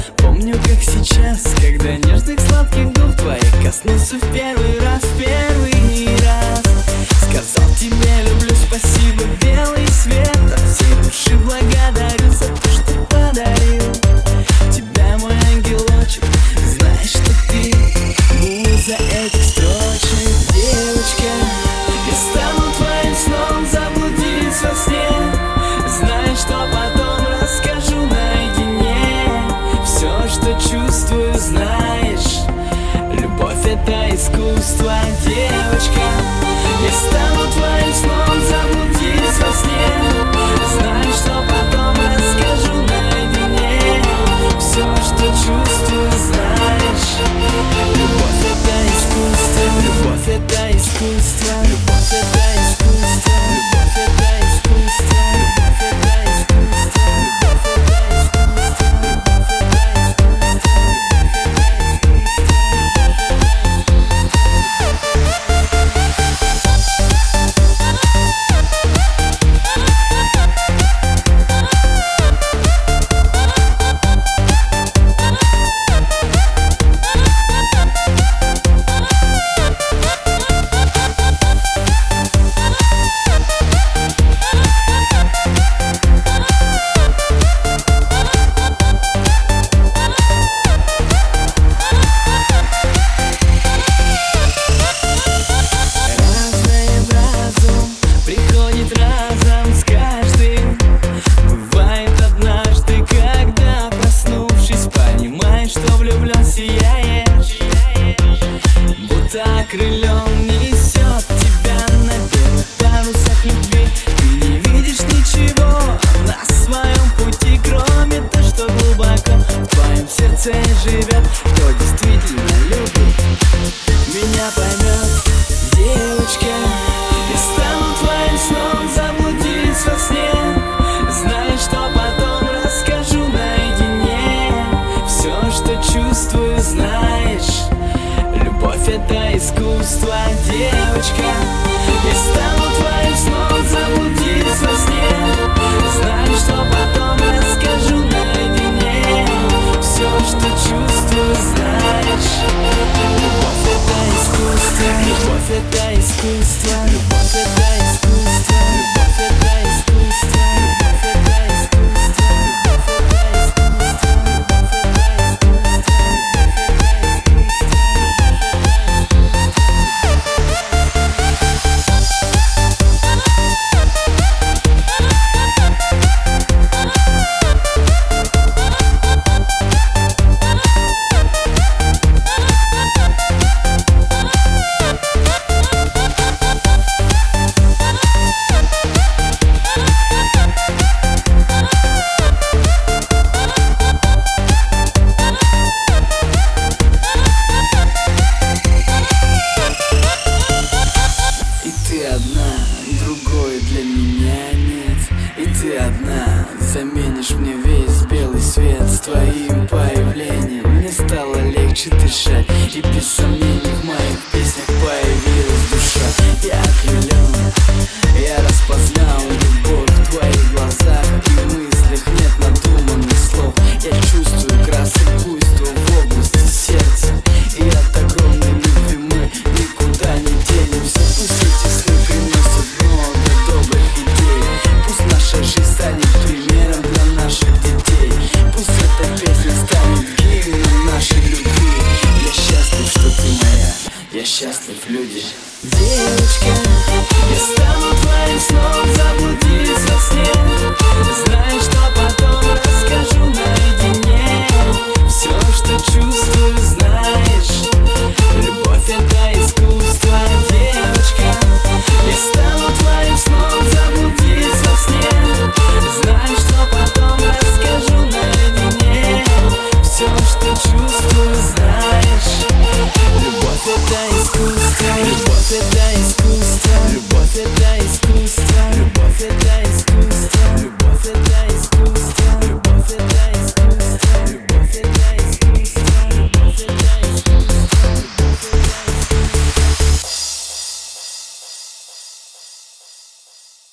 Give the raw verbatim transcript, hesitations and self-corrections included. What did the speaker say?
Помню, как сейчас, когда нежных сладких губ твоих коснулся в первый раз, первый раз. Сказал тебе люблю, спасибо, белый свет. От всей души благодарю за то, что подарил. Тебя, мой ангелочек, знаешь, что ты муза этих строчек. Девочка, я стану твоим сном, заблудись во сне. Знаешь, что потом расскажу наедине. Все, что чувствую, знаешь, любовь — это искусство. Девочка, я стану твоим сном, заблудись во сне. Знаешь, что потом расскажу наедине. Все, что чувствую, знаешь, любовь — это искусство. Любовь — это искусство. Любовь — это искусство. Любовь — это искусство. Любовь — это искусство. Любовь — крылом несет тебя на белых парусах любви. Ты не видишь ничего на своем пути, кроме того, что глубоко в твоем сердце живет. Кто действительно любит, меня поймет. Девочка, я стану твоим сном, заблудись во сне. Знаешь, что потом расскажу наедине. Все, что чувствую, знаешь, любовь — это искусство. Девочка, я стану твоим сном, заблудись во сне. Знаешь, что потом расскажу наедине. Все, что чувствую, знаешь, любовь — это искусство. Любовь — это искусство. Любовь — это искусство. Любовь — это искусство. Любовь — это искусство. Любовь — заменишь мне весь белый свет. С твоим появлением мне стало легче дышать, и без сомнений в моих песнях появилась душа. Я окрылен, я распознал любовь в твоих глазах, и в мыслях нет надуманных слов. Я чувствую красный буйство в области сердца, и от огромной любви мы никуда не денемся. Пусть эти сны приносят много добрых идей, пусть наша жизнь станет примером для наших детей. Пусть эта песня станет гимном нашей любви. Я счастлив, что ты моя, я счастлив, люди. Девочка, я стану твоим сном, заблудись во сне. Знаешь, что потом расскажу наедине. Все, что чувствую, знаешь, любовь — это искусство. Девочка, я стану твоим сном, заблудись во сне. Знаешь, что потом расскажу наедине. Все, что чувствую, знаешь, любовь — это искусство. Любовь — это искусство. Любовь — это искусство. Любовь — это искусство. Любовь — это